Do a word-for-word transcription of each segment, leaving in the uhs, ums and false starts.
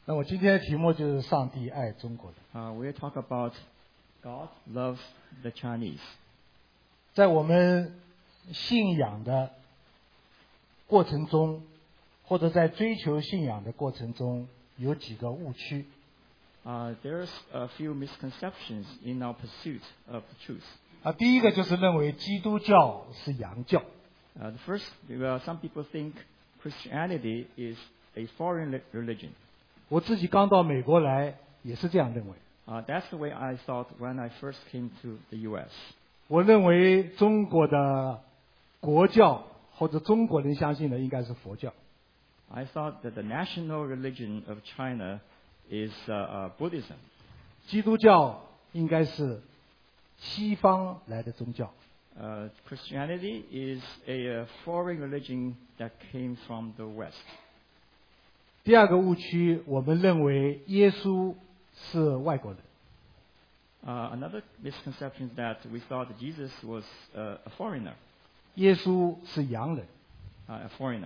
那我今天的题目就是上帝爱中国人。 Uh, we'll talk about God loves the Chinese. 在我们信仰的过程中，或者在追求信仰的过程中，有几个误区。 Uh, there's a few misconceptions in our pursuit of the truth. 啊，第一个就是认为基督教是洋教。 Uh, the first, well, some people think Christianity is a foreign li- religion. 我自己刚到美国来也是这样认为。 Uh, that's the way I thought when I first came to the U S. 我认为中国的国教或者中国人相信的应该是佛教。 I thought that the national religion of China is uh, uh, Buddhism. 基督教应该是西方来的宗教。 Uh, Christianity is a uh, foreign religion that came from the West. 第二个误区，我们认为耶稣是外国人。 Uh, another misconception is that we thought that Jesus was uh, a foreigner, 耶稣是洋人。 uh, a foreigner.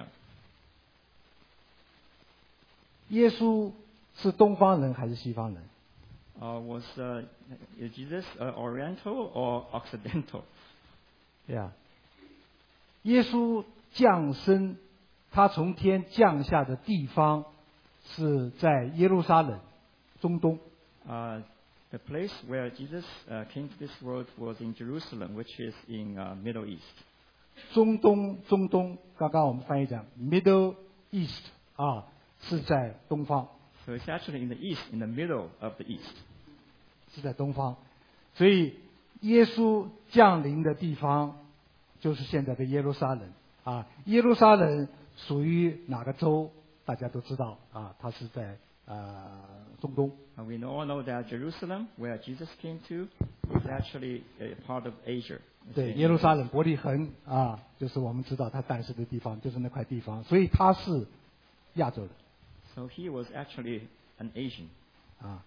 耶稣是东方人还是西方人？ Uh, was uh, is Jesus uh, Oriental or Occidental? 对呀。耶稣降生，他从天降下的地方是在耶路撒冷，中东。 Uh, the place where Jesus uh, came to this world was in Jerusalem, which is in uh, Middle East. 中东，中东，刚刚我们翻译讲 Middle East 啊，是在东方， So it's actually in the east, in the middle of the east. 是在东方。所以耶稣降临的地方就是现在的耶路撒冷啊。耶路撒冷属于哪个州？大家都知道啊，它是在呃中东。 And we all know that Jerusalem, where Jesus came to, is actually a part of Asia. It's 对， in 耶路撒 Asia. 冷伯利恒啊，就是我们知道他诞生的地方，就是那块地方，所以他是亚洲人 So he was actually an Asian. 啊。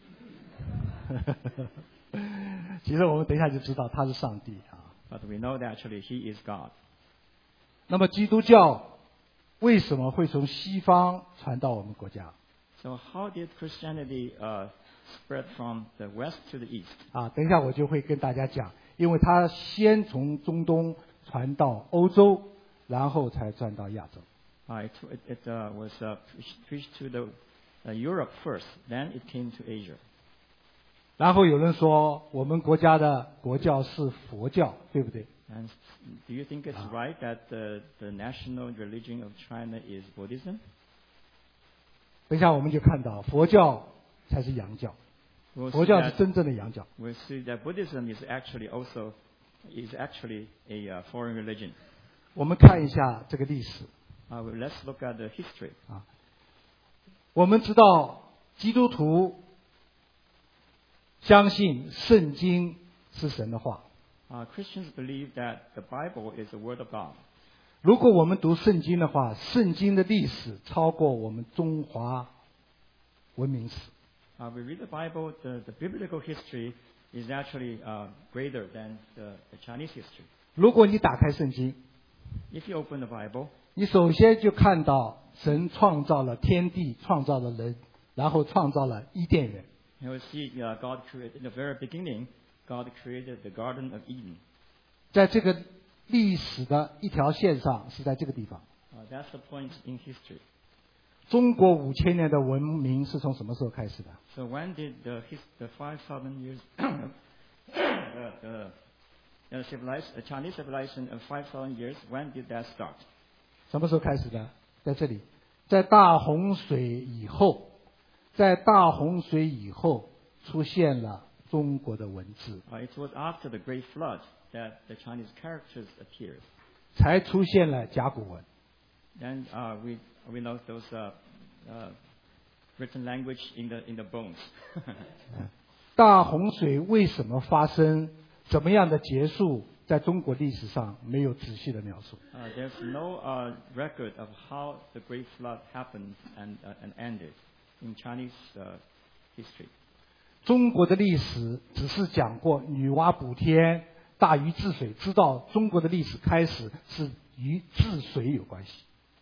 其实我们等一下就知道他是上帝啊。 But we know that actually he is God. 那么基督教为什么会从西方传到我们国家 So how did Christianity uh, spread from the west to the east? 啊？等一下我就会跟大家讲，因为他先从中东传到欧洲，然后才传到亚洲。 Uh, it it, it uh, was uh, preached, preached to the uh, Europe first, then it came to Asia. 然后有人说我们国家的国教是佛教，对不对？ And do you think it's right that the, the national religion of China is Buddhism? 等一下我们就看到佛教才是洋教， We'll 佛 see 教是 that, 真正的洋教。 we'll see that Buddhism is actually also is actually a uh, foreign religion. 我们看一下这个历史 Uh, well, let's look at the history. 啊。我们知道基督徒相信圣经是神的话。 Uh, Christians believe that the Bible is the Word of God. 如果我们读圣经的话，圣经的历史超过我们中华文明史。 Uh, we read the Bible, the, the biblical history is actually uh, greater than the, the Chinese history. 如果你打开圣经， If you open the Bible, 你首先就看到神创造了天地，创造了人，然后创造了伊甸园。 you will see uh, God created, in the very beginning, God created the Garden of Eden. 在这个历史的一条线上，是在这个地方。 Uh, that's the point in history. 中国五千年的文明是从什么时候开始的？ So when did the, his, the five thousand years, uh, the, the, civilized, the Chinese civilization of five thousand years, when did that start? 什么时候开始的？在这里，在大洪水以后，在大洪水以后出现了中国的文字， Uh, it was after the Great Flood that the Chinese characters appeared. 才出现了甲骨文。 Then uh, we we know those uh, uh, written language in the in the bones. 大洪水为什么发生？怎么样的结束？在中国历史上没有仔细的描述。 uh, there's no uh, record of how the Great Flood happened and uh, and ended in Chinese uh, history. 中国的历史只是讲过女娲补天、大禹治水，知道中国的历史开始是与治水有关系。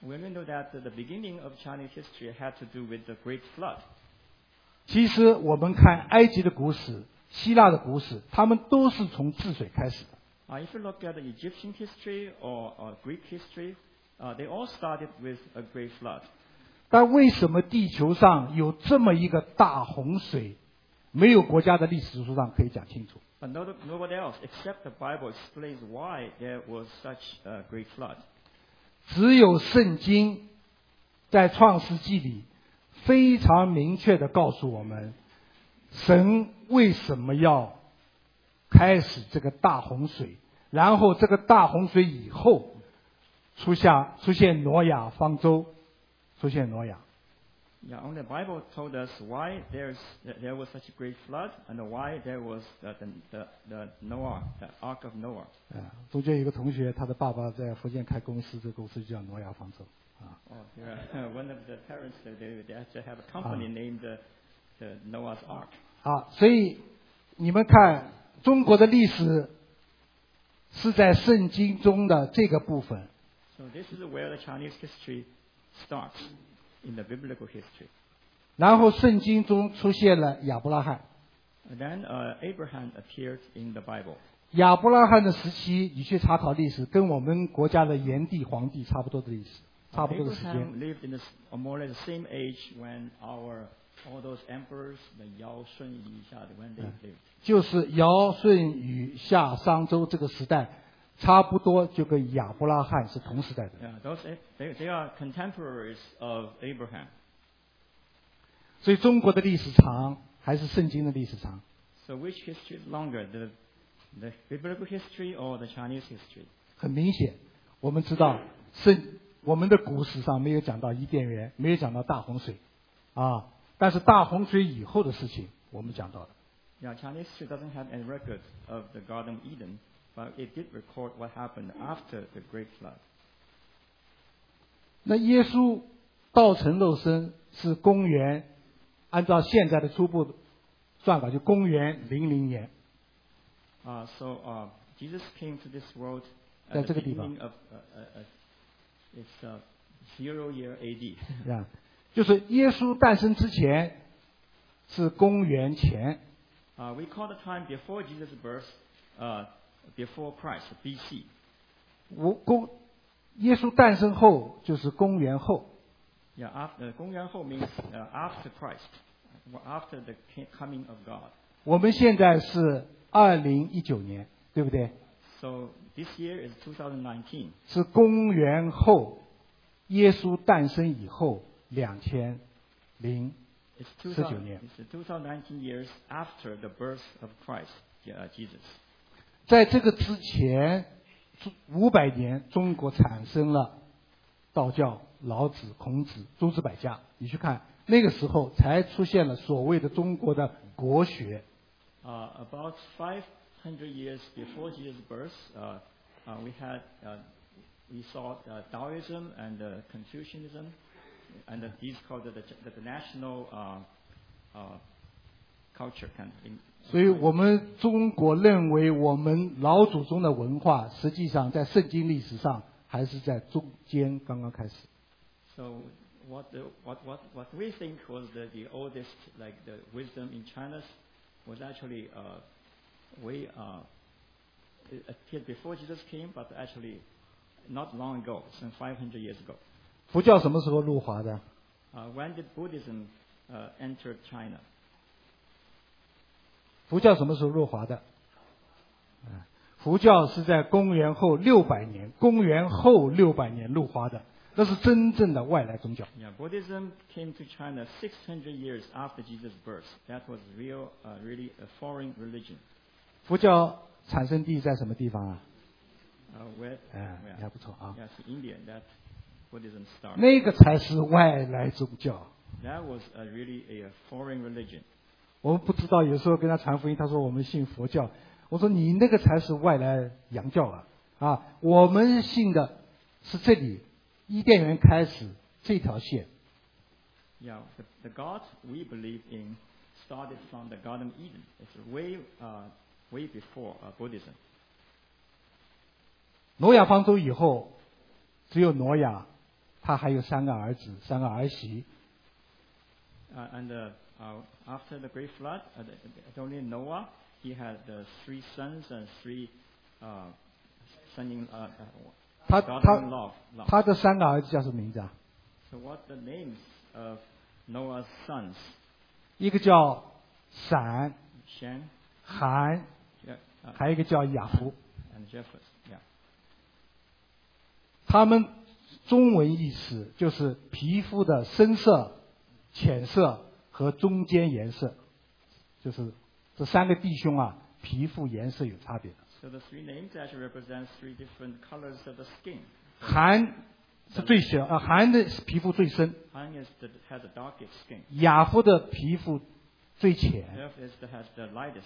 We only know that the beginning of Chinese history had to do with the Great Flood. 其实我们看埃及的古史、希腊的古史，他们都是从治水开始的。 Uh, if you look at the Egyptian history or, or Greek history, uh, they all started with a Great Flood. 但为什么地球上有这么一个大洪水，没有国家的历史书上可以讲清楚？ But no, nobody else except the Bible explains why there was such a great flood. 只有圣经在创世纪里非常明确地告诉我们，神为什么要开始这个大洪水，然后这个大洪水以后出现出现挪亚方舟，出现挪亚。 Yeah, only the Bible told us why there's, there was such a great flood and why there was the, the, the Noah, the Ark of Noah. 啊，中间有一个同学，他的爸爸在福建开公司，这个公司就叫挪亚方舟。啊。 Oh, yeah. One of the parents, they, they actually have a company named the, the Noah's Ark. 啊，所以你们看中国的历史是在圣经中的这个部分。 So this is where the Chinese history starts. In the biblical history. 然后圣经中出现了亚伯拉罕。 And then uh, Abraham appeared in the Bible. 亚伯拉罕的时期，你去查考历史，跟我们国家的炎帝、黄帝差不多的历史，差不多的时间。 Abraham lived in the, more or less the same age when our all those emperors, the Yao, Shun, Yi, Xia, when they lived. 就是尧、舜、禹、夏、商周这个时代。差不多就跟亚伯拉罕是同时代的。 Yeah, those they, they are contemporaries of Abraham. 所以中国的历史长还是圣经的历史长？ So which history is longer, the the biblical history or the Chinese history? 很明显，我们知道圣我们的古史上没有讲到伊甸园，没有讲到大洪水，啊，但是大洪水以后的事情我们讲到了。 Yeah, Chinese history doesn't have any record of the Garden of Eden. But it did record what happened after the Great Flood. 那耶稣道成肉身是公元，按照现在的初步算法，就公元零零年。 Uh, so uh, Jesus came to this world 在 at 这 the 个地方 beginning of uh, uh, uh, it's uh, zero year A D. 啊，就是耶稣诞生之前是公元前。 Uh, we call the time before Jesus' birth. Uh, Before Christ, B C. 我公耶稣诞生后就是公元后。 Yeah, after 公元后 means uh, after Christ, after the coming of God. 我们现在是二零一九年，对不对？ So this year is twenty nineteen. 是公元后，耶稣诞生以后两千零十九年。 It's twenty nineteen years after the birth of Christ, uh, Jesus. 在这个之前五百年，中国产生了道教、老子、孔子、诸子百家。你去看，那个时候才出现了所谓的中国的国学。 Uh, about five hundred years before Jesus' birth, uh, uh, we had uh, we saw uh, Taoism and uh, Confucianism, and uh, these called the, the, the national uh, uh, culture kind of. In, 所以我们中国认为，我们老祖宗的文化，实际上在圣经历史上还是在中间刚刚开始。 So what the, what what what we think was the, the oldest like the wisdom in China was actually uh, way uh, it appeared before Jesus came, but actually not long ago, some five hundred years ago. 佛教什么时候入华的？ Uh, when did Buddhism uh, enter China? 佛教什么时候入华的？佛教是在公元后六百年，公元后六百年入华的，那是真正的外来宗教。 Yeah, Buddhism came to China six hundred years after Jesus' birth. That was real, uh, really a foreign religion. 佛教产生地在什么地方啊？ Uh, where? 哎， where? 还不错啊。 Yes, India. That Buddhism started. 那个才是外来宗教。 That was a, really a, a foreign religion. 我们不知道，有时候跟他传福音，他说我们信佛教。我说你那个才是外来洋教啊！啊，我们信的是这里伊甸园开始这条线。 Yeah, the, the God we believe in started from the Garden of Eden. It's way, uh, way before uh, Buddhism. 挪亚方舟以后，只有挪亚他还有三个儿子，三个儿媳。 Uh, and uh, uh, after the great flood, uh, the, only Noah, he had uh, three sons and three uh, son-in, uh, 他 uh, 他 daughter-in-law. 他的三个儿子叫什么名字啊？ So what the names of Noah's sons? 一个叫闪、 Shem, 含， Je- uh, 还有一个叫雅弗。 and Japheth. Yeah. 他们中文意思就是皮肤的深色、浅色和中间颜色，就是这三个弟兄啊，皮肤颜色有差别的。 So the three names actually represent three different colors of the skin. 含是最小，啊，含的皮肤最深， Han is the, has the darkest skin. 雅夫的皮肤最浅， Japheth is the, has the lightest.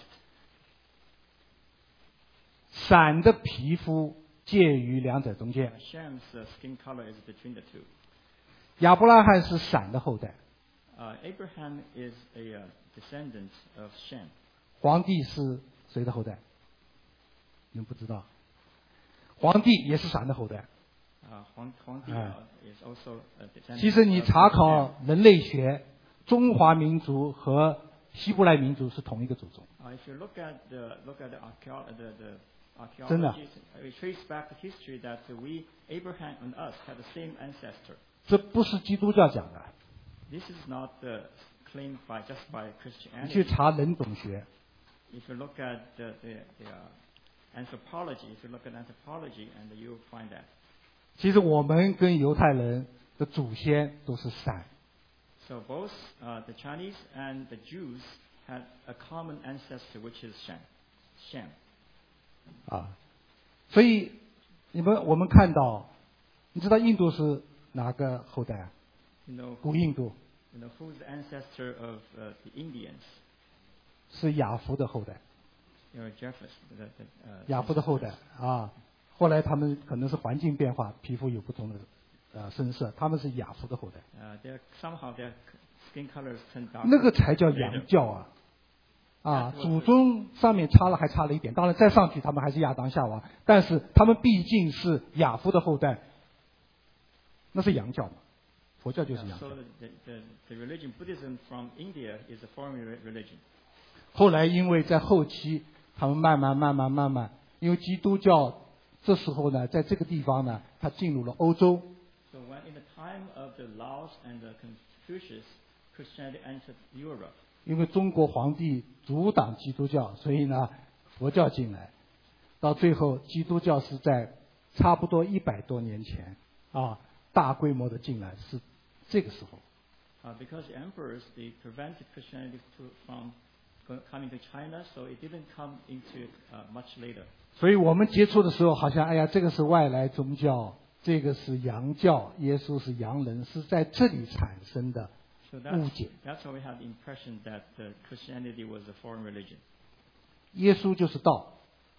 闪的皮肤介于两者中间。 Shem's uh, skin color is between the two. 亚伯拉罕是闪的后代， Uh, Abraham is a uh, descendant of Shem. 皇帝是谁的后代？你们不知道？皇帝也是闪的后代。 Uh, Huang, Huangdi Ah. uh, is also a descendant 其实你 of 查 Shem. 考人类学，中华民族和希伯来民族是同一个祖宗。 Uh, if you look at the look at the, archeo- the, the 真的。 archaeology, we trace back the history that we Abraham and us had the same ancestor. 这不是基督教讲的， This is not uh, claimed by just by 你去 Christianity. 查人种学， If you look at the, the, the uh, anthropology, if you look at anthropology, and you'll find that. 其实我们跟犹太人的祖先都是闪。 So both uh, the Chinese and the Jews had a common ancestor, which is Shem. Shem. 啊，所以你们我们看到，你知道印度是哪个后代啊？ You know, 古印度 you know who's the ancestor of uh, the Indians? 是雅弗的后代， You know, Japheth. The, the, uh, 雅弗的后代啊。后来他们可能是环境变化，皮肤有不同的呃深色，他们是雅弗的后代， Uh, they're, somehow their skin colors turn dark. 那个才叫洋教啊！啊，祖宗上面差了还差了一点，当然再上去他们还是亚当夏娃，但是他们毕竟是雅夫的后代，那是洋教嘛，佛教就是 Yeah, 洋教 so。the, the, the religion Buddhism from India is a foreign re- religion. 后来因为在后期，他们慢慢慢慢慢慢，因为基督教这时候呢，在这个地方呢，它进入了欧洲， So when in the time of the Laos and the Confucius, Christianity entered Europe. 因为中国皇帝阻挡基督教，所以呢，佛教进来，到最后基督教是在差不多一百多年前啊，大规模的进来，是这个时候。 Uh, because the emperors, they prevented Christianity to, from go- coming to China, so it didn't come into it uh, much later. 所以我们接触的时候，好像哎呀，这个是外来宗教，这个是洋教，耶稣是洋人，是在这里产生的 So 误 that's, 解。 that's why we have the impression that uh, Christianity was a foreign religion. 耶稣就是道，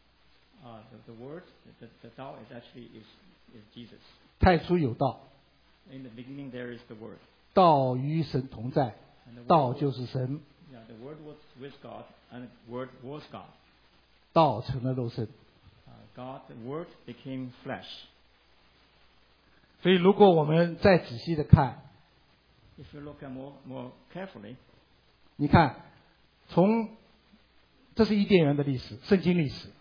Uh, the, the word, the, the Tao is actually is, is Jesus. 太初有道， In the beginning there is the word. 道与神同在， And the 道 word, 就是神， yeah, the word was with God, and the word was God. 道成了肉身。 Uh, God, the word became flesh. 所以，如果我们再仔细的看， If you look at more, more carefully, 你看，从这是伊甸园的历史，圣经历史。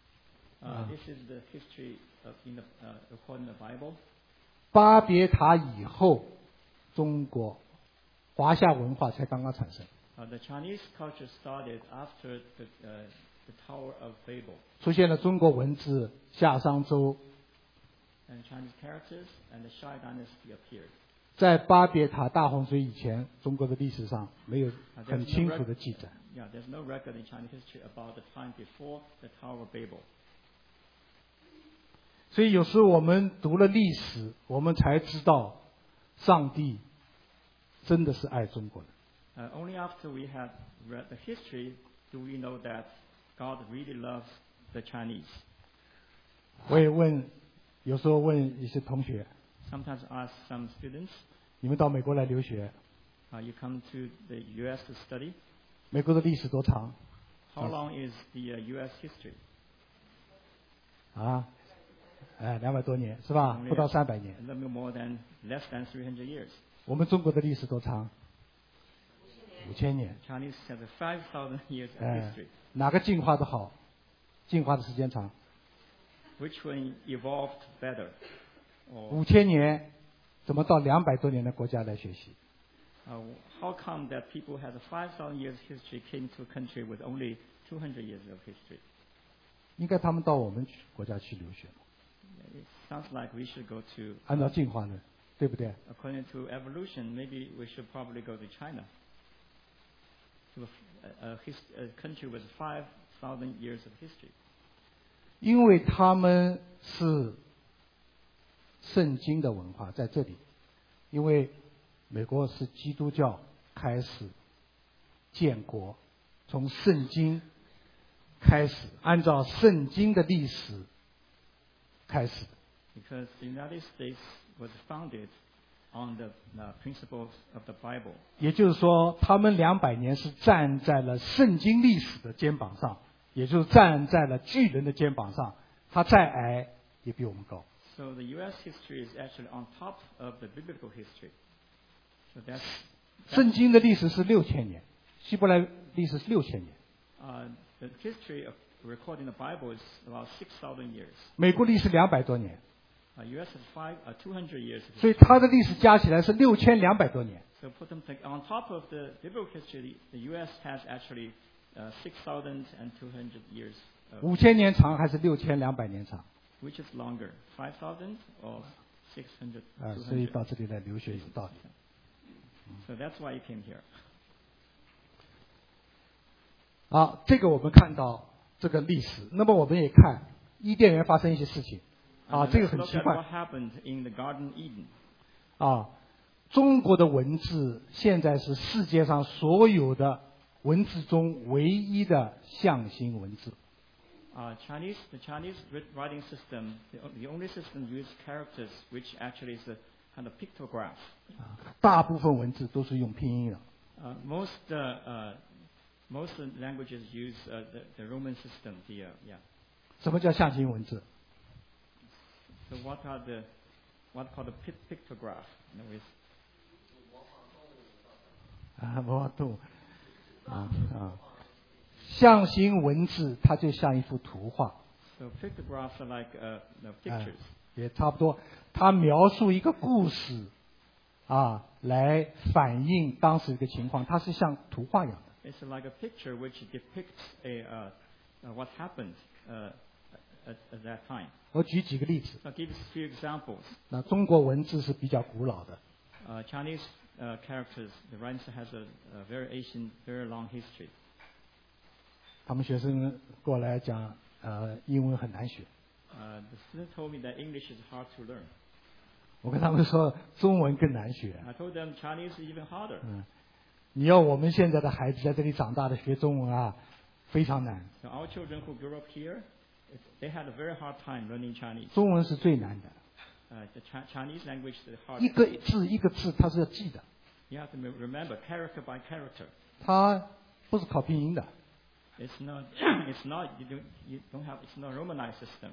uh, this is the history of in the, uh, according to the Bible. 巴别塔以后，中国华夏文化才刚刚产生， Uh, the Chinese culture started after the, uh, the Tower of Babel, 出现了中国文字、夏商周。 and Chinese characters and the Shai dynasty appeared. 在巴别塔大洪水以前，中国的历史上没有很清楚的记载。 Yeah, there's no record in Chinese history about the time before the Tower of Babel. 所以有时候我们读了历史，我们才知道，上帝真的是爱中国人。 Uh, only after we have read the history do we know that God really loves the Chinese. 我也问，有时候问一些同学， Sometimes I ask some students, 你们到美国来留学， uh, you come to the U S to study, 美国的历史多长 how long is the uh, U S history? 啊？ 哎，两百多年是吧？ Only 不到三百年。 a little more than less than three hundred years. 我们中国的历史多长？五千年。 Chinese has a five thousand years of 哎 history. 哪个进化的好？进化的时间长。 Which one evolved better? Or 五千年，怎么到两百多年的国家来学习？ uh, how come that people had a five thousand years history came to a country with only two hundred years of history? 应该他们到我们去国家去留学， It sounds like we should go to, 按照进化论，对不对？ according to evolution, maybe we should probably go to China, to a, a, his, a country with five thousand years of history. 因为他们是圣经的文化在这里，因为美国是基督教开始建国，从圣经开始，按照圣经的历史开始。 Because the United States was founded on the uh, principles of the Bible. 也就是说，他们两百年是站在了圣经历史的肩膀上，也就是站在了巨人的肩膀上。他再矮也比我们高。 So the U S history is actually on top of the biblical history. So that's, 圣经的历史是六千年，希伯来历史是六千年， uh, the history of recording the Bible is about six thousand years. 美国历史两百多年， Uh, U S has five, uh, two hundred years. Of 所以 history. 它的历史加起来是六千两百多年。 So put them to, on top of the biblical history, the U S has actually uh, six thousand two hundred years. Of, 五千年长还是六千两百年长？ which is longer, five thousand or six hundred? 啊，所以到这里来留学有道理。 So that's why you came here. 好，这个我们看到这个历史，那么我们也看伊甸园发生一些事情，啊， And 这个 let's 很 look 奇 at 怪 what happened in the Garden Eden. 啊。中国的文字现在是世界上所有的文字中唯一的象形文字。 Uh, Chinese, the Chinese writ- writing system, the, o- the only system used characters, which actually is a kind of pictograph. 啊，大部分文字都是用拼音的。 Uh, most uh, uh, most languages use uh, the, the Roman system. The uh, yeah. 什么叫象形文字？ So what are the what called the pic- pictograph? In other words, 啊，模仿动物，啊啊，象形文字它就像一幅图画， so pictographs are like uh, no, 啊 pictures. 也差不多。它描述一个故事，啊，来反映当时一个情况，它是像图画一样的。 It's like a picture which depicts a uh, uh, what happened uh, at, at that time. 我举几个例子。 I'll give you a few examples. 那中国文字是比较古老的， Uh, Chinese uh, characters, the writing has a, a very ancient, very long history. 他们学生过来讲，呃，英文很难学。 Uh, the student told me that English is hard to learn. 我跟他们说，中文更难学。 I told them Chinese is even harder. 嗯，你要我们现在的孩子在这里长大的学中文啊，非常难。 So our children who grew up here, it's, they had a very hard time learning Chinese. 中文是最难的， Uh, the Chi- Chinese language is hard. 一个字一个字它是要记的， You have to me- remember character by character. 它不是靠拼音的。 It's not. It's not. You don't. You don't have. It's not a romanized system.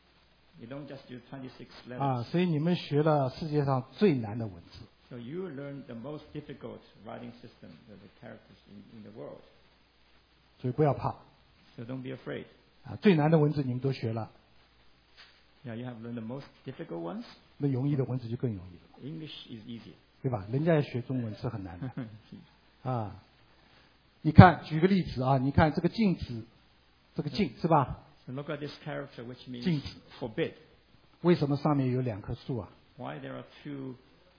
You don't just use twenty-six letters. 啊，所以你们学了世界上最难的文字。 So you learn the most difficult writing system, the, the characters in, in the world. 所以不要怕 So don't be afraid. 啊，最难的文字你们都学了， Yeah, you have learned the most difficult ones. 那容易的文字就更容易了， English is easy. 对吧？人家要学中文是很难的啊。你看，举个例子啊，你看这个禁止，这个禁是吧？ So look at this character, which means 禁止。 forbid. 为什么上面有两棵树啊？ Why there are two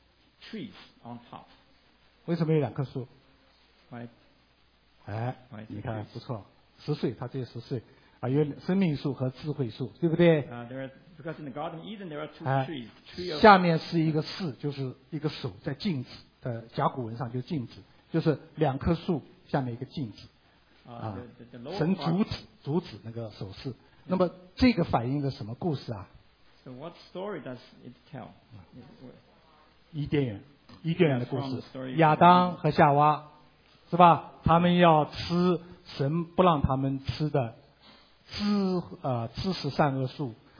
trees on top? 为什么有两棵树？ Why? 哎 Why， 你看 two trees？ 不错，十岁，它只有十岁啊，有生命树和智慧树，对不对？ Uh, there are, because in the Garden of Eden there are two 哎 trees. Tree of 下面是一个士，就是一个手在禁止的甲骨文上就禁止，就是两棵树下面一个禁止 uh, 啊 the, the, the，lower 神 part. 阻止阻止那个手势。那么这个反映了什么故事啊？ So what story does it tell? 伊甸园，伊甸园的故 That's 事 from the story， 亚当和夏娃，是吧？他们要吃神不让他们吃的知呃知识善恶树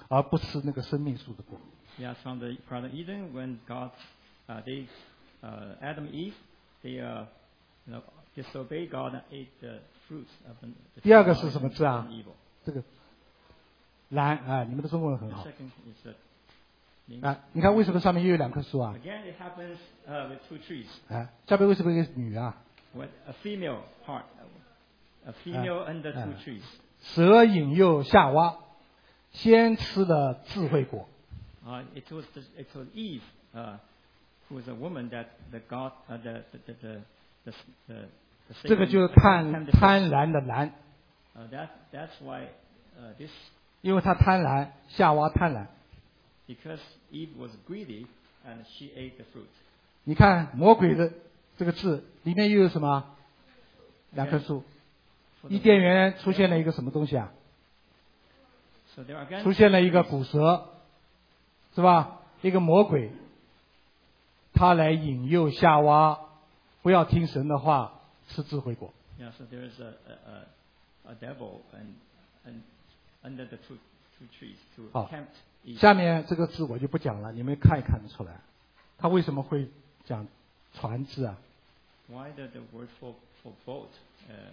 而不吃那个生命树的果。 Yeah, from the Garden of Eden, when God, uh, they, uh, Adam and Eve, they, uh, you know, disobeyed God and ate the fruits of the. 第二个是什么字啊？ evil. 这个兰啊，你们的中文很 The 好 second is the. 啊。你看为什么上面又有两棵树啊？ Again, it happens uh, with two trees. 啊，下面为什么有一个女啊？ With a female part, a female under two uh. trees. 蛇引诱夏娃，先吃了智慧果。 Uh, it was the, it was Eve, uh, who was a woman that the God, uh, the the the the, the, the 这个 Satan 就是 tempted 贪 her. 贪婪的婪， Uh, that that's why uh, this 因为他贪婪，夏娃贪婪。 because Eve was greedy and she ate the fruit. 你看魔鬼的这个字里面又有什么？两棵树。 For 伊 the- 甸园出现了一个什么东西啊？ So there again, 出现了一个古蛇，是吧？一个魔鬼，他来引诱夏娃，不要听神的话，吃智慧果。 yeah. So there is a a, a, a devil and and under the two two trees to 好 tempt Eve. 下面这个字我就不讲了，你们看一看得出来，他为什么会讲船字啊？ Why the the word for for boat? Uh,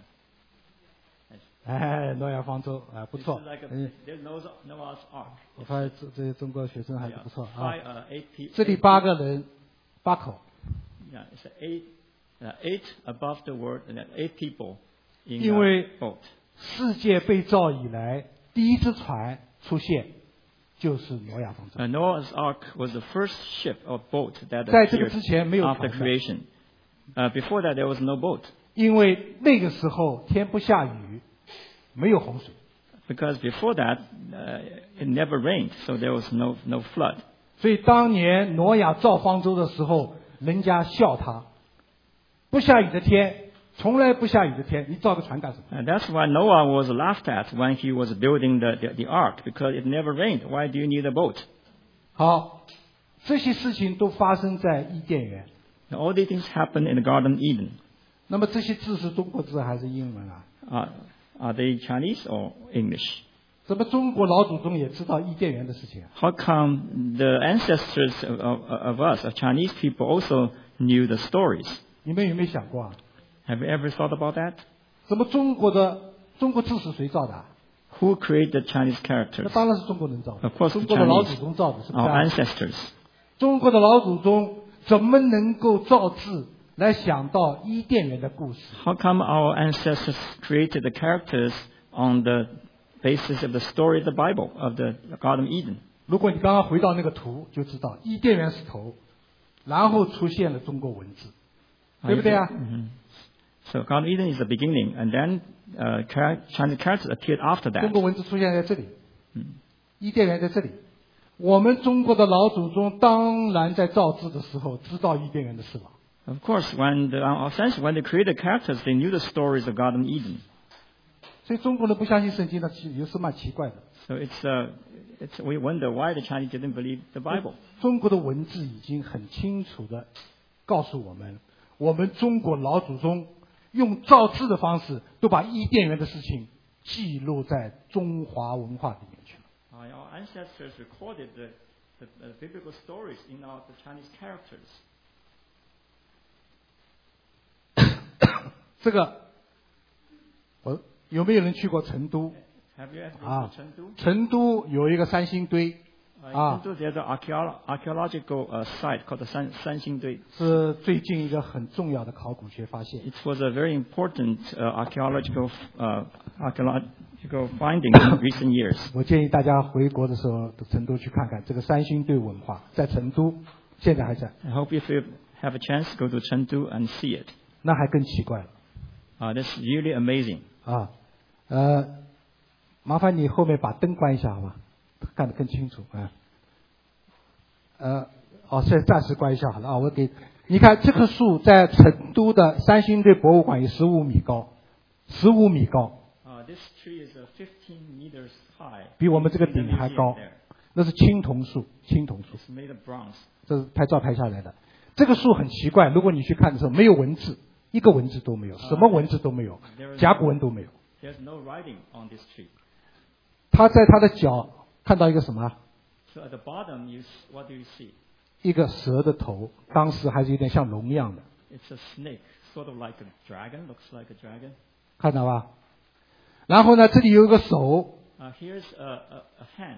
哎，诺亚方舟啊，不 This 错 is。like a, 嗯， there's Noah's, Noah's Ark. 我发现这这些中国的学生还是 Yeah, 不错啊 five,。uh, eight pe- 这里 eight 八个人，八口， Yeah, it's a eight, uh, eight above the word, and then eight people in 因为 a boat. 世界被造以来，第一只船出现就是挪亚方舟。 Uh, Noah's Ark was the first ship or boat that 在这个 appeared 之前没有 after 船的， creation. Uh, before that, there was no boat 因为那个时候天不下雨，没有洪水。 because before that uh, it never rained, so there was no no flood. 所以当年挪亚造方舟的时候，人家笑他，不下雨的天，从来不下雨的天，你造个船干什么？ And that's why Noah was laughed at when he was building the, the, the ark, because it never rained. Why do you need a boat? 好，这些事情都发生在伊甸园。 And all these things happened in the Garden of Eden. 那么这些字是中国字还是英文啊？ Uh, are they Chinese or English? 怎么中国老祖宗也知道伊甸园的事情啊？ How come the ancestors of, of, of us, of Chinese people, also knew the stories? 你们有没有想过啊？ Have you ever thought about that? 怎么中国的中国字是谁造的啊？ Who created the Chinese 那 characters? 当然是中国人造的， Of course, 中 the 国的老 Chinese, 祖宗造的，是不是 our 啊？ ancestors. 中国的老祖宗怎么能够造字来想到伊甸园的故事？ How come our ancestors created the characters on the basis of the story of the Bible, of the Garden of Eden? 如果你刚刚回到那个图，就知道伊甸园是头，然后出现了中国文字，对不对啊？ Mhm. So Garden of Eden is the beginning, and then uh, char- Chinese characters appeared after 中 that. 国文字出现在这里， 嗯伊甸园在这里。我们中国的老祖宗当然在造字的时候知道伊甸园的事了。 Of course, when the, our ancestors, when they created characters, they knew the stories of Garden of Eden. 所以中国人不相信圣经的理由是蛮奇怪的。 So it's, uh, it's, we wonder why the Chinese didn't believe the Bible. 中国的文字已经很清楚的告诉我们，我们中国老祖宗用造字的方式，都把伊甸园的事情记录在中华文化里面去了。 Uh, our ancestors recorded the, the, the biblical stories in our the Chinese characters. 这个，我有没有人去过成都？ Have you ever been Ah. to Chengdu? 成都有一个三星堆， Uh, in Ah. Chengdu, there's an archeolo- archaeological uh, site called the San, Sanxingdui. 是最近一个很重要的考古学发现。 It was a very important uh, archaeological uh, archaeological finding in recent years. 我建议大家回国的时候到成都去看看这个三星堆文化，在成都现在还在， I hope if you have a chance, go to Chengdu and see it. 那还更奇怪了 Uh, that's really amazing. 啊。呃，麻烦你后面把灯关一下好吧，看得更清楚啊。呃，哦，现在暂时关一下好了啊。我给你看这棵树在成都的三星堆博物馆有十五米高，十五米高， Uh, this tree is uh, fifteen meters high. 比我们这个 In the 顶还 museum 高 there.， 那是青铜树，青铜树。 It's made of bronze. 这是拍照拍下来的。这个树很奇怪，如果你去看的时候，没有文字，一个文字都没有，什么文字都没有， There is 甲骨文都没有。 There's no writing on this tree. 它在它的脚看到一个什么？ So at the bottom, you s- what do you see? 一个蛇的头，当时还是有点像龙一样的， It's a snake, sort of like a dragon, looks like a dragon. 看到吧？然后呢，这里有一个手， Uh, here's a, a, a hand,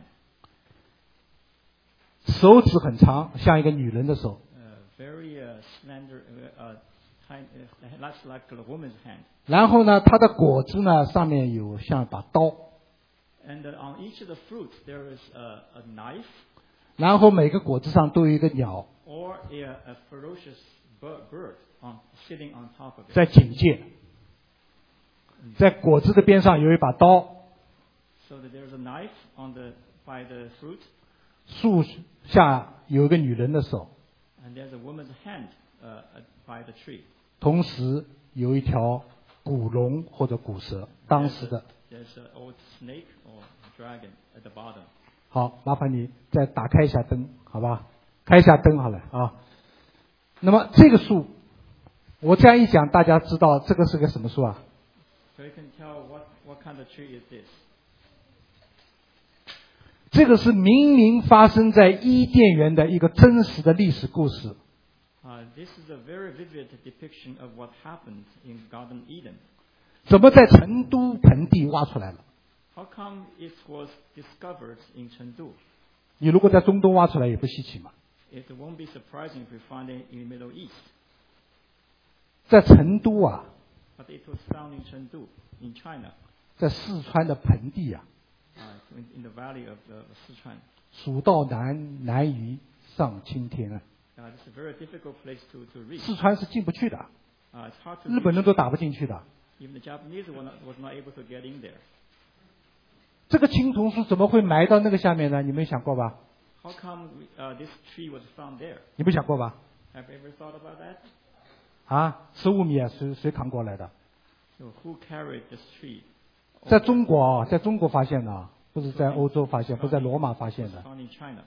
手指很长，像一个女人的手。 uh, very uh, slender, uh, uh, tiny, uh, looks like a woman's hand. 然后呢，它的果子呢上面有像一把刀， And uh, on each of the fruits, there is a, a knife 然后每个果子上都有一个鸟 or a, a ferocious bir- bird on, sitting on top of it. 在警戒，在果子的边上有一把刀， So that there's a knife on the, by the fruit, 树下有一个女人的手， and there's a woman's hand uh, uh, by the tree. 同时有一条古龙或者古蛇，当时的。 There's an old snake or dragon at the bottom. 好，麻烦你再打开一下灯，好吧？开一下灯好了啊。那么这个树，我这样一讲，大家知道这个是个什么树啊？ So you can tell what, what kind of tree is this. 这个是明明发生在伊甸园的一个真实的历史故事。 Uh, this is a very vivid depiction of what happened in Garden Eden. 怎么在成都盆地挖出来了？ How come it was discovered in Chengdu? 你如果在中东挖出来也不稀奇嘛。 It won't be surprising if we find it in the Middle East. 在成都啊， But it was found in Chengdu, in China, 在四川的盆地啊， uh, in, in the valley of uh, Sichuan. 蜀道难难于上青天啊。 Uh, it's a very difficult place to, to reach. 四川是进不去的， Uh, it's hard to 日本 reach. 人都打不进去的。 Even the Japanese were not, was not able to get in there. 这个青铜树怎么会埋到那个下面呢？你们想过吧？ How come we, uh, this tree was found there? 你们想过吧？ Have you ever thought about that? 啊，十五米啊，谁谁扛过来的？ So who carried this tree? 在中国啊，在中国发现的啊，不是在欧洲发现，不是在罗马发现 It was 的， found in China.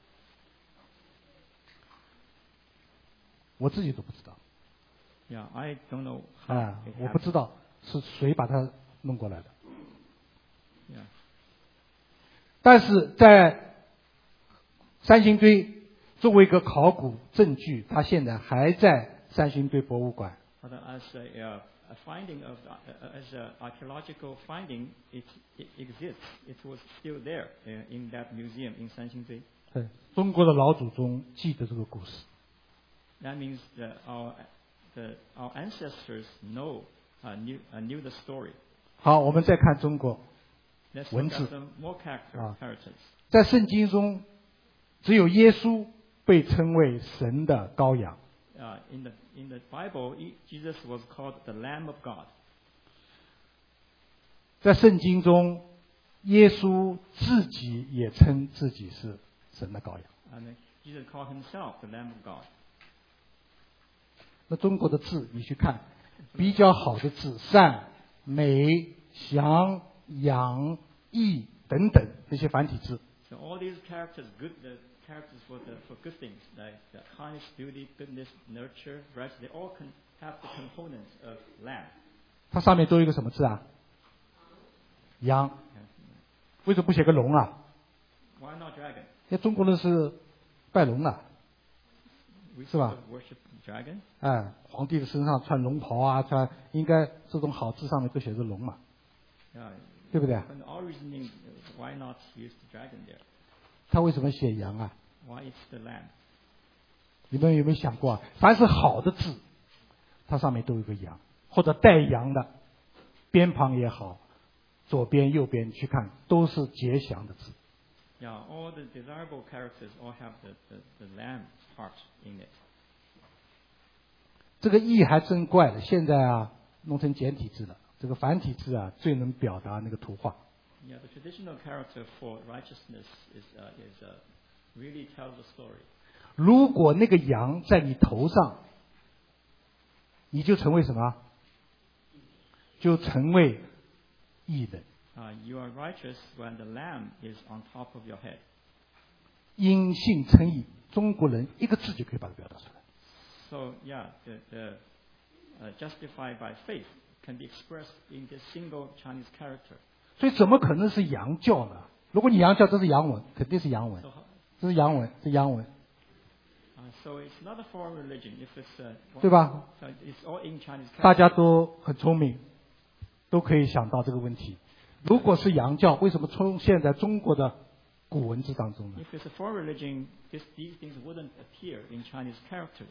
我自己都不知道。 Yeah, I don't know how 啊， it 我不 happened. 知道是谁把它弄过来的。 Yeah. 但是在三星堆作为一个考古证据，它现在还在三星堆博物馆。 But as a, uh, a finding of, uh, as an archaeological finding, it, it exists. It was still there uh, in that museum in Sanxingzui. 对，中国的老祖宗记得这个故事。 That means that our, the, our ancestors know, uh, knew, uh, knew the story. 好，我们再看中国， Let's look 文字。 at some more character, Ah. characters. 在圣经中，只有耶稣被称为神的羔羊。 Uh, in, the, in the Bible, E- Jesus was called the Lamb of God. 在圣经中，耶稣自己也称自己是神的羔羊。 And Jesus called himself the Lamb of God. 那中国的字你去看，比较好的字，善、美、祥、养、义等等这些繁体字， So all these characters, good the characters for the for good things like uh, kindness, beauty, goodness, nurture, right? They all can have the components of lamb. 它上面都有一个什么字啊？羊。为什么不写个龙啊？ Why not dragon? 因为中国人是拜龙的， We 是吧？ sort of worship dragon. 哎，皇帝的身上穿龙袍啊，穿应该这种好字上面都写着龙嘛， Yeah. 对不对？ And our reasoning, uh, why not use the dragon there? 他为什么写羊啊？ Why it's the lamb? 你们有没有想过啊？凡是好的字，它上面都有个羊，或者带羊的，边旁也好，左边右边去看都是吉祥的字。 Yeah, all the desirable characters all have the, the, the lamb part in it. 这个义还真怪了，现在啊弄成简体字了。这个繁体字啊最能表达那个图画。 Yeah, the traditional character for righteousness is uh, is uh, really tells the story. 如果那个羊在你头上，你就成为什么？就成为义人。 Uh, you are righteous when the lamb is on top of your head. 因信称义，中国人一个字就可以把它表达出来。 So yeah, the, the uh, justified by faith can be expressed in this single Chinese character. 所以怎么可能是羊叫呢？ 如果你洋教，这是洋文，肯定是洋文， So, 这是洋文，这是洋文， uh, so it's not a foreign religion. If it's uh, 对吧？ so it's all in Chinese. 大 character. 家都很聪明，都可以想到这个问题。如果是洋教，为什么出现在中国的古文字当中呢？ If it's a foreign religion, this, these things wouldn't appear in Chinese characters.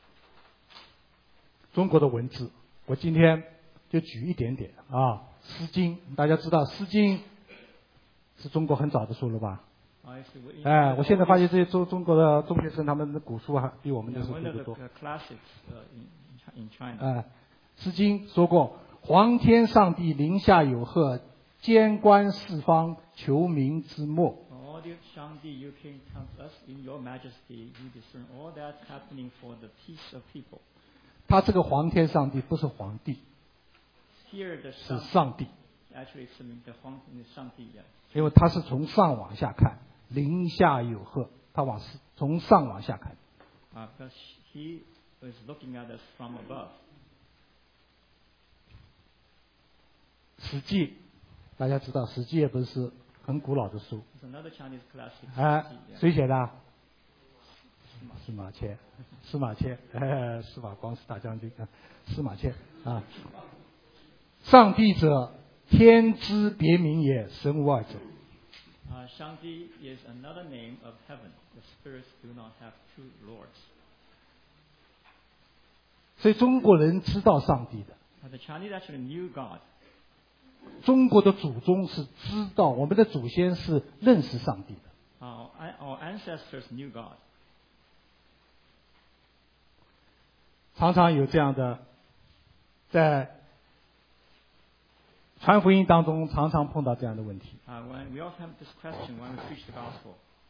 中国的文字，我今天就举一点点啊，《诗经》，大家知道，《诗经》是中国很早的书了吧？ Uh, if we- 哎，我现在发现这些中中国的中学生他们的古书还比我们的 yeah, 书 one 读 of 得 the 多。 uh, classics uh, in, in Chi- in China. 哎，《诗经》说过：“皇天上帝，临下有贺，监观四方，求民之末。” All the Shangdi, you can count us in your majesty. You discern all that happening for the peace of people. 他这个皇天上帝不是皇帝， Here, the 是 Shang, 上帝， actually, it's the Huang in the Shangdi. Yeah. 因为他是从上往下看，临下有贺，他往从上往下看。 Uh, because he is looking at us from above. 史记，大家知道，史记也不是很古老的书， It's another Chinese classic. 哎， Yeah. 谁写的啊？司马迁，司马迁，哎，司马光是大将军啊，司马迁啊。上帝者，天之别名也，神无二者。 Uh, Shangdi is another name of heaven. The spirits do not have two lords. 所以中国人知道上帝的， Uh, the Chinese actually knew God. 中国的祖宗是知道，我们的祖先是认识上帝的。 Our, our ancestors knew God. 常常有这样的，在传福音当中，常常碰到这样的问题。 Uh, when we also have this question when we preach the gospel.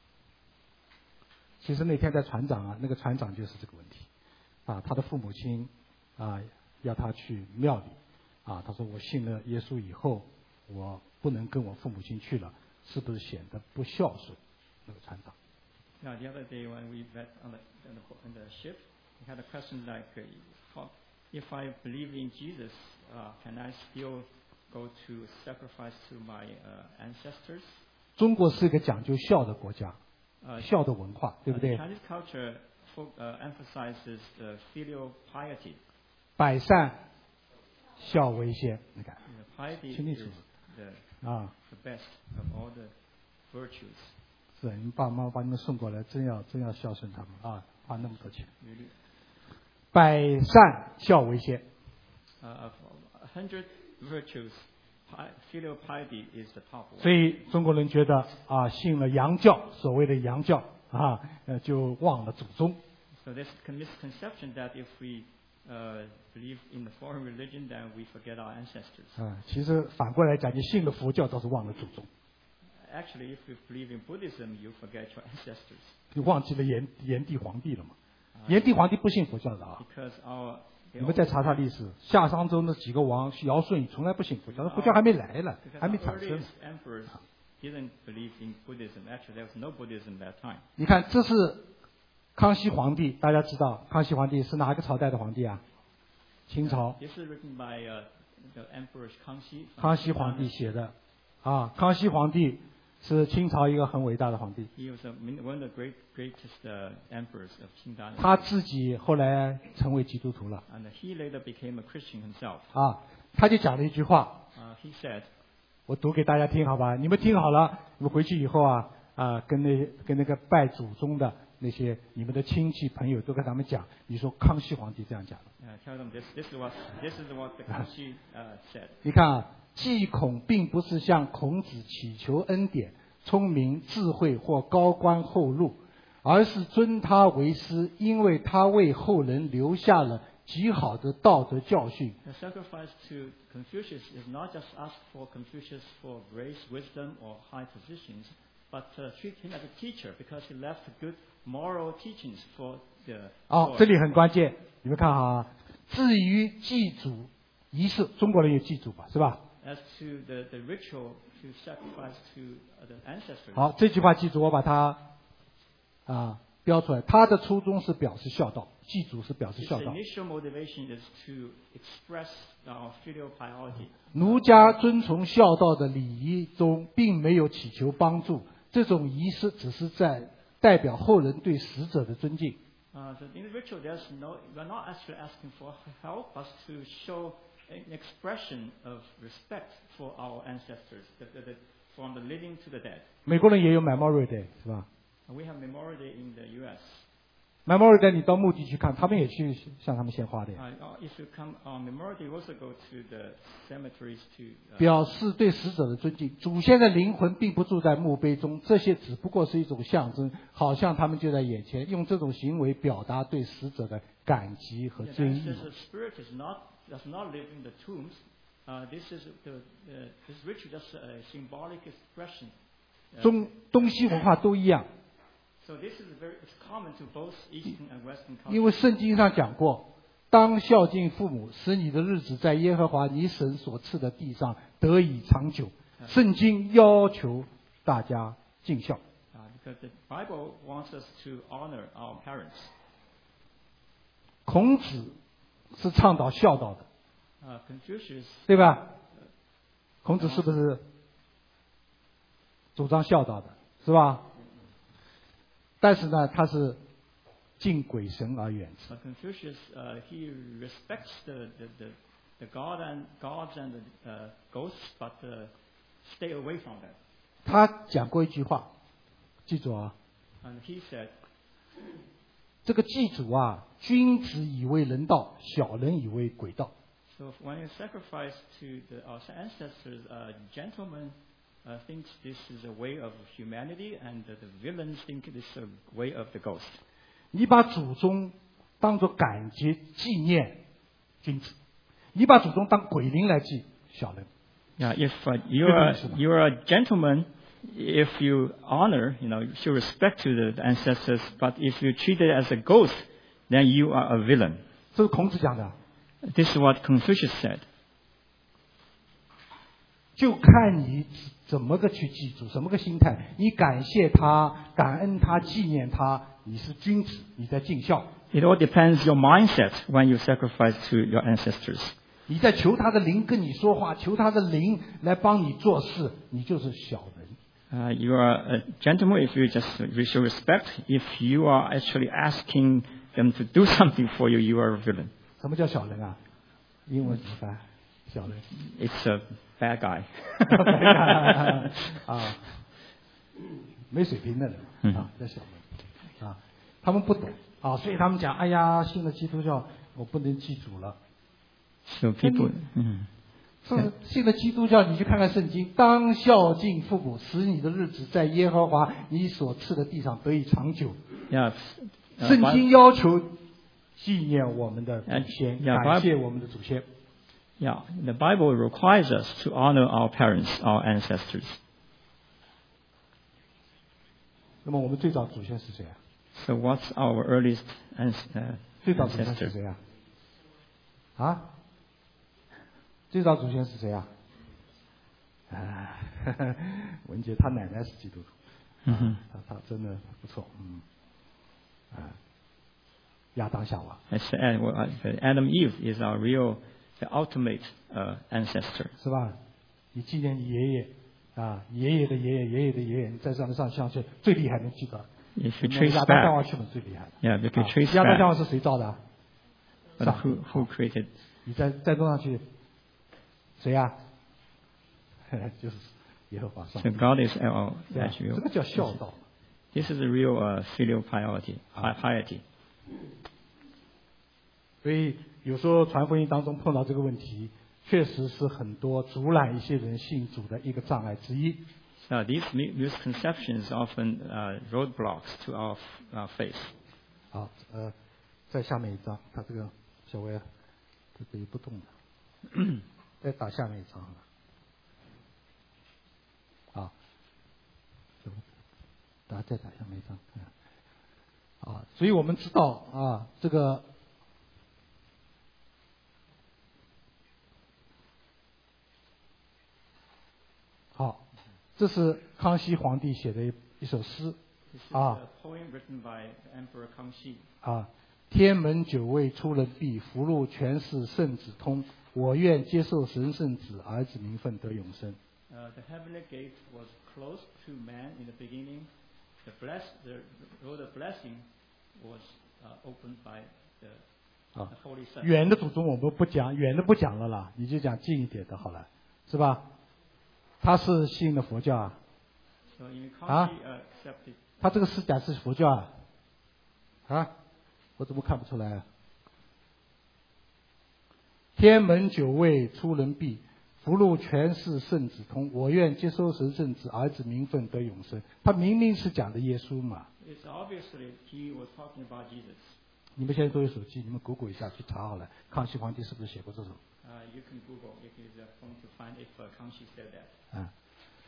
其实那天在船长啊，那个船长就是这个问题，啊，他的父母亲啊要他去庙里，啊，他说我信了耶稣以后，我不能跟我父母亲去了，是不是显得不孝顺？那个船长。 Now, the other day when we met on the, on the, on the ship, we had a question like, uh, how- if I believe in Jesus, uh, can I still go to sacrifice to my uh, ancestors? 中国是一个讲究孝的国家， Uh, 孝的文化，对不 uh, 对？ Chinese culture fo- uh, emphasizes the filial piety. 百善孝为先，你看 The piety 清 is 楚 the, 啊， the best of all the virtues. 是你爸爸妈妈把你们送过来，真要真要孝顺他们啊，花那么多钱。 Really. 百善孝为先， Uh, of a hundred virtues, pi- filial piety is the top one. 所以中国人觉得啊，信了洋教，所谓的洋教啊，呃，就忘了祖宗。 So there's a misconception that if we uh, believe in the foreign religion, then we forget our ancestors. 啊，其实反过来讲，你信了佛教倒是忘了祖宗， Actually, if you believe in Buddhism, you forget your ancestors. 你忘记了炎炎帝皇帝了嘛？炎帝皇帝不信佛教的啊， Because our 你们再查查历史，夏商周那几个王，尧舜禹从来不信佛教，佛教还没来呢， because 还没 our 产生 earliest。emperors didn't believe in Buddhism. Actually, there was no Buddhism that time. 你看，这是康熙皇帝，大家知道康熙皇帝是哪个朝代的皇帝啊？清朝 This is written by uh, the Emperor Kangxi. 康熙皇帝写的啊。康熙皇帝是清朝一个很伟大的皇帝， He was a, one of the great, greatest uh, emperors of Qing Dynasty. 他自己后来成为基督徒了 And he later became a Christian himself. 啊。他就讲了一句话， Uh, he said, 我读给大家听，好吧？你们听好了，你们回去以后啊啊，跟那跟那个拜祖宗的那些你们的亲戚朋友都跟他们讲，你说康熙皇帝这样讲的。 uh, tell them this, this, is what, this is what the Kangxi uh, said. 你看啊，祭孔并不是向孔子祈求恩典、聪明、智慧或高官厚禄，而是尊他为师，因为他为后人留下了极好的道德教训。 The sacrifice to Confucius is not just ask for Confucius for grace, wisdom, or high positions, but uh, treat him as a teacher because he left good moral teachings for the 哦， poor. 这里很关键，你们看哈。至于祭祖仪式，中国人有祭祖吧，是吧？ As to the, the ritual to sacrifice to uh, the ancestors, 好，这句话记住，我把它啊标出来，他的初衷是表示孝道，祭祖是表示 His 孝道。 initial motivation is to express our filial piety. 儒家遵从孝道的礼仪中，并没有祈求帮助，这种仪式只是在代表后人对死者的尊敬。 Uh, so in the ritual, there's no, we're not actually asking for help, but to show an expression of respect for our ancestors, the, the, the, from the living to the dead. 美国人也有 Memorial Day 是吧 We have Memorial Day in the U S. ？Memorial Day 你到墓地去看，他们也去向他们献花的， Uh, uh, if you come on Memorial Day, you also go to the cemeteries to. Uh, 表示对死者的尊敬。祖先的灵魂并不住在墓碑中，这些只不过是一种象征，好像他们就在眼前，用这种行为表达对死者的感激和 the 追忆。 ancestor spirit is not does not live in the tombs. Uh, this is the, uh, this ritual just a symbolic expression. Uh, 中东西文化都一样， so this is very it's common to both Eastern and Western 因 cultures. 为圣经上讲过，当孝敬父母，使你的日子在耶和华你神所赐的地上得以长久。圣经要求大家尽孝。 Uh, because the Bible wants us to honor our parents. 孔子是倡导孝道的， Uh, Confucius, 对吧？孔子是不是主张孝道的，是吧？但是呢，他是敬鬼神而远之。 uh, Confucius, uh, he respects the, the, the, the God and gods and the uh, ghosts, but uh, stay away from them. 他讲过一句话，记住啊， And he said, 这个祭祖啊，君子以为人道，小人以为鬼道。 so when you sacrifice to the, our ancestors, uh, gentlemen uh, think this is a way of humanity, and uh, the villains think this is a way of the ghost. 你把祖宗当作感激纪念君子，你把祖宗当鬼灵来祭小人。 Yeah, if uh, you're a, you're a gentleman, if you honor, you know, you show respect to the, the ancestors, but if you treat it as a ghost, then you are a villain. 这是孔子讲的， This is what Confucius said. 就看你怎么个去记住，什么个心态。你感谢他、感恩他、纪念他，你是君子，你在尽孝。 It all depends your mindset when you sacrifice to your ancestors. 你在求他的灵跟你说话，求他的灵来帮你做事，你就是小人。 Uh, you are a gentleman if you just show respect. If you are actually asking them to do something for you, you are a villain. 什么叫小人啊？英文怎么翻？小人 It's a bad guy. 啊，没水平的人啊，叫小人啊，他们不懂啊，所以他们讲，哎呀，信了基督教，我不能祭祖了。 So people, mm. 是信了基督教，你去看看圣经，当孝敬父母，使你的日子在耶和华你所赐的地上得以长久。 yeah, uh, 圣经要求纪念我们的祖先， Yeah, 感谢我们的祖先。 yeah, the Bible requires us to honor our parents, our ancestors. 那么我们最早祖先是谁啊？ So what's our earliest ans- uh, 最早祖先是 ancestor? 谁啊？啊？最早祖先是谁啊？啊，文杰他奶奶是基督徒， Mm-hmm. 他他真的不错，嗯，啊，亚当夏娃 I said, well, I said Adam Eve is our real, the ultimate uh, ancestor. 是吧？你纪念你爷爷啊，爷爷的爷爷，爷爷的爷爷，你在上面上上去，最厉害能记得。 If you 那 trace 亚当夏娃 back, 去本最厉害的。 yeah, if you 啊 trace 亚当夏娃 back, 是谁造的啊？ but 上 who, who created? 你再再弄上去，谁呀、啊？就是耶和华上 So 帝。 God is our 对吧 actual. 这个叫孝道。 This is a real uh, filial piety. Ah. piety. 所以有时候传福音当中碰到这个问题，确实是很多阻拦一些人信主的一个障碍之一。 So these mi- misconceptions often uh, roadblocks to our, our faith. 好，呃，再下面一张，他这个小薇啊，这个也不动的，再打下面一张好了。好，就打再打下面一张，看看。啊，所以我们知道啊，这个好，这是康熙皇帝写的一一首诗， This is 啊 a poem written by Emperor Kangxi. 啊，天门九位出人壁，福禄全是圣子通。我愿接受神圣子，儿子名分得永生。 Uh, the heavenly gate was closed to man in the beginning. The bless, the road of blessing was uh, opened by the, 啊 the Holy Son. 远的祖宗我们不讲，远的不讲了啦，你就讲近一点的好了，是吧？他是信的佛教啊， So in Kangxi Ah. uh, accepted. 他这个释迦是佛教啊，啊，我怎么看不出来啊？天门九位出人壁，福禄全是圣子通。我愿接收神圣子，儿子名分得永生。他明明是讲的耶稣嘛。 It's obviously he was talking about Jesus. 你们现在都有手机，你们 Google 一下去查好了，康熙皇帝是不是写过这首？ Uh, you can Google, you can use your phone to find if uh, Kangxi said that. 啊，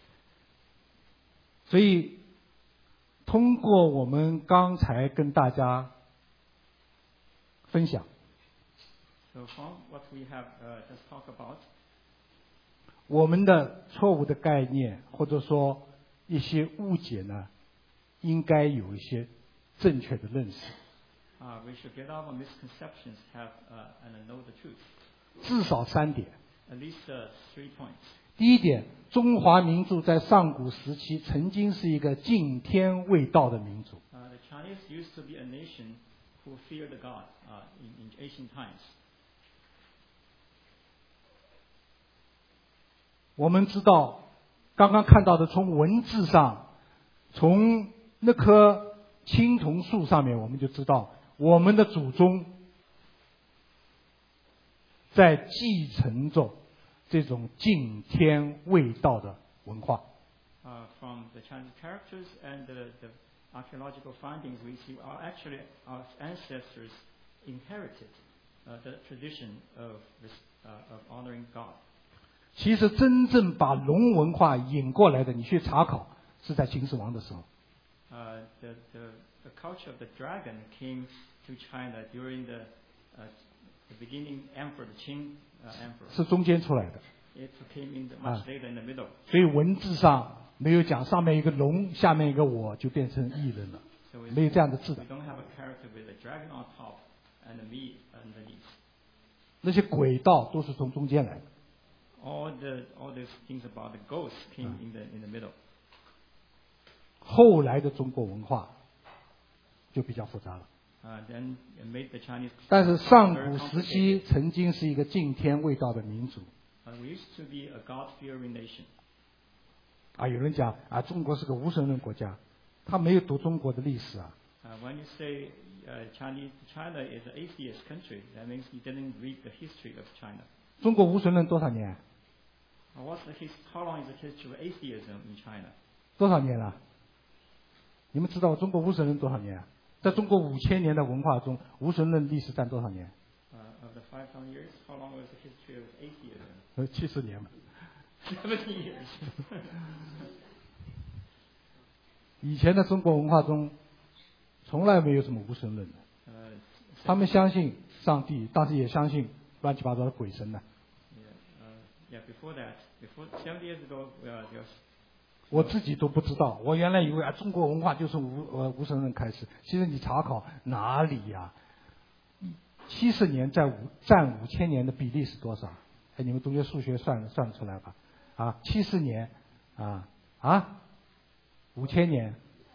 所以通过我们刚才跟大家分享， So from what we have uh, just talked about, 我们的错误的概念或者说一些误解呢，应该有一些正确的认识。 uh, we should get our misconceptions, have uh, and know the truth. 至少三点。 At least uh, three points. 第一点，中华民族在上古时期曾经是一个敬天畏道的民族。 Uh, the Chinese used to be a nation who feared God uh, in, in ancient times. 我们知道，刚刚看到的，从文字上，从那棵青铜树上面，我们就知道，我们的祖宗在继承着这种敬天畏道的文化。 Uh, from the Chinese characters and the, the archaeological findings, we see our actually our ancestors inherited uh, the tradition of, this, uh, of honoring God. 其实真正把龙文化引过来的，你去查考，是在秦始皇的时候。 Uh, the, the, the culture of the dragon came to China during the, uh, the beginning emperor, the Qing uh, emperor. 是中间出来的， It came in the, much later in the middle. 所以文字上没有讲上面一个龙，下面一个我就变成异人了， So we, 没有这样的字的 we。don't have a character with a dragon on top and a me underneath. 那些轨道都是从中间来的。 All the all these things about the ghost came in the in the middle. 后来的中国文化就比较复杂了。 Uh, then it made the Chinese. 但是上 very 古时期 complicated. 曾经是一个敬天畏道的民族 Uh, we used to be a God-fearing nation. 啊。有人讲啊，中国是个无神论国家，他没有读中国的历史啊。 Uh, when you say uh, Chinese China is an atheist country, that means you didn't read the history of China. 中国无神论多少年？ Uh, what's the his, how long is the history of atheism in China? 多少年了？你们知道中国无神论多少年啊？在中国五千年的文化中，无神论历史占多少年？ Uh, of the five thousand years, how long was the history of atheism? 呃，七十年嘛。 Seventy years. 以前的中国文化中，从来没有什么无神论的， Uh, 他们相信上帝，但是也相信乱七八糟的鬼神的。 Yeah, uh, yeah. Before that, before seventy years ago, uh, there was 我自己都不知道，我原来以为啊，中国文化就是无呃无神论开始。其实你查考哪里呀、七十年在五占五千年的比例是多少？哎，你们同学数学算算出来吧？啊，七十年啊啊，五千年，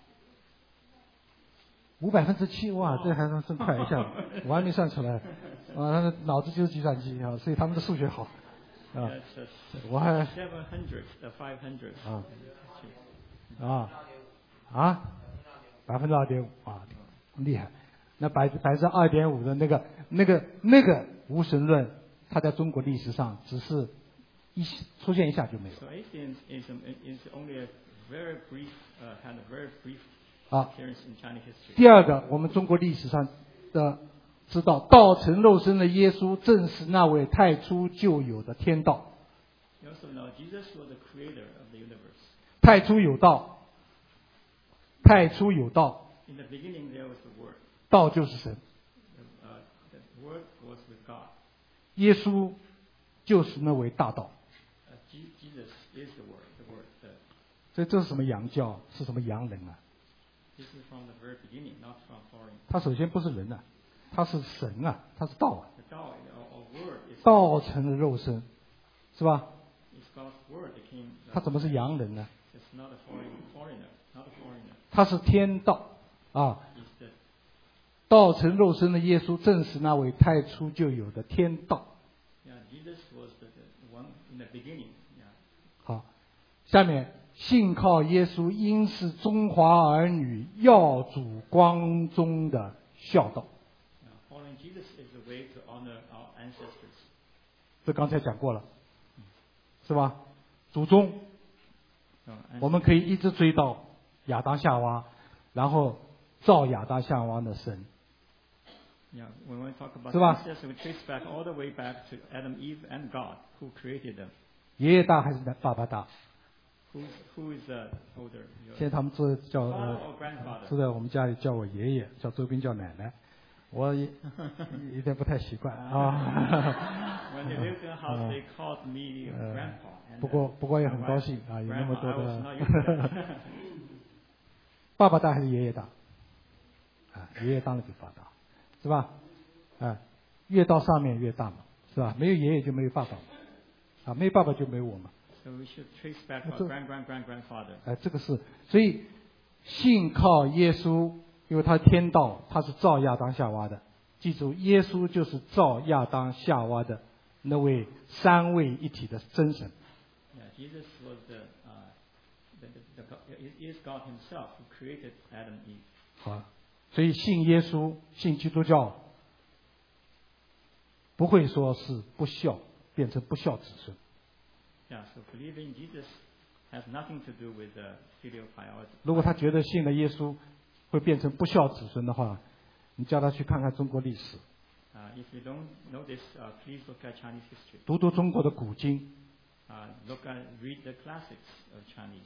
五百分之七，哇，这还算真快一下，我还没算出来。啊，他的脑子就是计算机啊，所以他们的数学好。啊， that's uh, 我还 seven hundred, the five hundred. 啊啊啊，百分之二点五啊，厉害。那百百分之二点五的那个那个那个无神论，它在中国历史上只是一出现一下就没有 So atheism is only a very brief, uh, had a very brief 啊。 appearance in Chinese history. 第二个，我们中国历史上的知道，道成肉身的耶稣正是那位太初就有的天道。 You also know Jesus was the creator of the universe. 太初有道，太初有道， In the beginning, there was the Word. 道就是神， The, uh, the Word was with God. 耶稣就是那位大道。 Uh, Je- Jesus is the Word. The Word. The, 所以这是什么洋教？是什么洋人啊？ This is from the very beginning, not from foreign. 他首先不是人啊，他是神啊，他是道啊， The Tao, or, or word, is 道成了肉身，是吧？ is God's word became. 他怎么是洋人呢？ It's not a foreign foreigner, not a foreigner. 他是天道啊， It's the 道成肉身的耶稣正是那位太初就有的天道。 yeah. Jesus was the, the one in the beginning. Yeah. 好，下面信靠耶稣，应是中华儿女耀主光中的孝道。 Yeah. Following Jesus is the way to honor our ancestors. 这刚才讲过了，是吧？祖宗 So, 我们可以一直追到亚当夏娃，然后造亚当夏娃的神。 Yeah, when we talk about 是吧？ ancestors, we trace back all the way back to Adam, Eve, and God, who created them. 爷爷大还是爸爸大？ Who's, who is uh, older? Your 现在他们这叫 father 呃 or grandfather? 住在我们家里叫我爷爷，叫周斌叫奶奶，我也有点不太习惯啊。 When they lived in the house, they called me 呃 grandpa. And, 不 uh, 过不过也 my 很 wife, 高兴啊，有那么 grandma, 多 I was 的 not used to that. 爸爸大还是爷爷大？啊，爷爷当然比爸大，是吧？啊，越到上面越大嘛，是吧？没有爷爷就没有爸爸嘛，啊，没有爸爸就没有我嘛。 So we should trace back our So- grand, grand, grand, grandfather. 哎，这个是，所以信靠耶稣，因为他天道，他是造亚当夏娃的。记住，耶稣就是造亚当夏娃的那位三位一体的真神。 Yeah, Jesus was the, uh, the, the, the God, is God Himself who created Adam and Eve. 好，所以信耶稣、信基督教，不会说是不孝，变成不孝子孙。 Yeah, so believing Jesus has nothing to do with the filial piety. 如果他觉得信了耶稣会变成不孝子孙的话，你叫他去看看中国历史， Uh, if you don't know this, uh, please look at Chinese history. 读读中国的古经。 Uh, look at, read the classics of Chinese.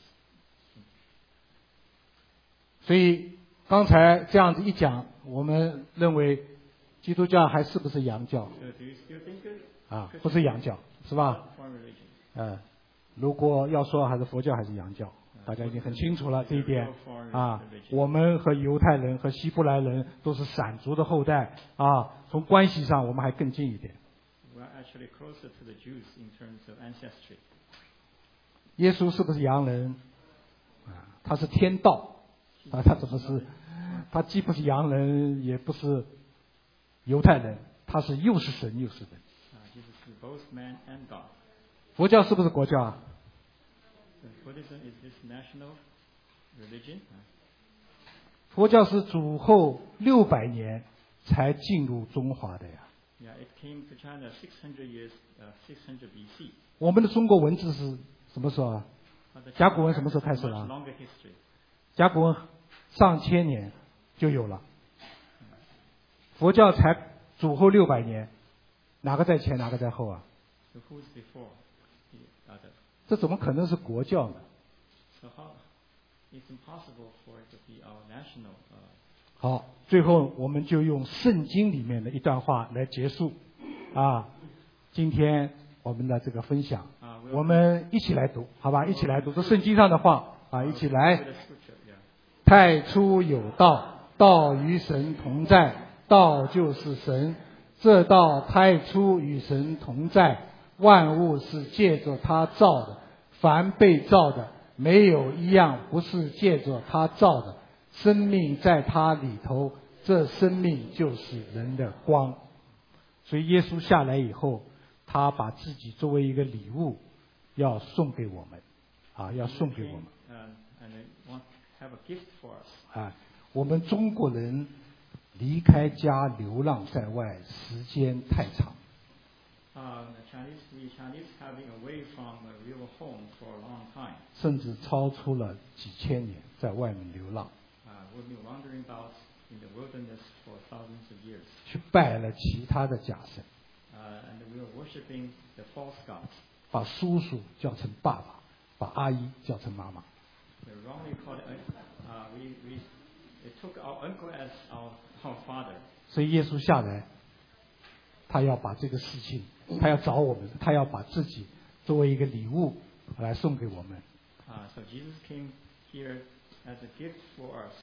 所以刚才这样子一讲，我们认为基督教还是不是洋教 So do you still think it? 啊？不是洋教，是吧？ Foreign religion. 呃，如果要说还是佛教还是洋教，大家已经很清楚了这一点啊。我们和犹太人和希伯来人都是闪族的后代啊，从关系上我们还更近一点。 We're actually closer to the Jews in terms of ancestry. 耶稣是不是洋人？啊，他是天道啊，他怎么是？他既不是洋人，也不是犹太人，他是又是神又是人。 Uh, Jesus is both man and God. 佛教是不是国教啊？ So Buddhism is this national religion. 佛教是主后六百年才进入中华的呀。 Yeah, it came to China six hundred years, uh, six hundred B C. 我们的中国文字是什么时候啊？ But the 甲骨文 Chinese 什么时候开 has 始 a 的 much 啊？ longer history. 甲骨文上千年就有了，佛教才主后六百年，哪个在前，哪个在后啊？ So who's before the other? 这怎么可能是国教呢？ So how? It's impossible for it to be our national. Uh, 好，最后我们就用圣经里面的一段话来结束啊，今天我们的这个分享， uh, 我们一起来读，好吧？一起来读这圣经上的话啊，一起来。 with the scripture, yeah. 太初有道，道与神同在，道就是神。这道太初与神同在，万物是借着他造的，凡被造的，没有一样不是借着他造的。生命在他里头，这生命就是人的光。所以耶稣下来以后，他把自己作为一个礼物，要送给我们，啊，要送给我们。 Uh, and they want to have a gift for us. 啊，我们中国人离开家流浪在外，时间太长。 Uh, the Chinese, we Chinese have been away from a real home for a long time. 甚至超出了几千年，在外面流浪， Uh, we've been wandering about in the wilderness for thousands of years. 去拜了其他的假神， Uh, and we were worshipping the false gods. 把叔叔叫成爸爸，把阿姨叫成妈妈。 We wrongly called it, uh, we, we they took our uncle as our, our father. 所以耶稣下来，他要把这个事情，他要找我们，他要把自己作为一个礼物来送给我们。 Uh, so Jesus came here as a gift for us.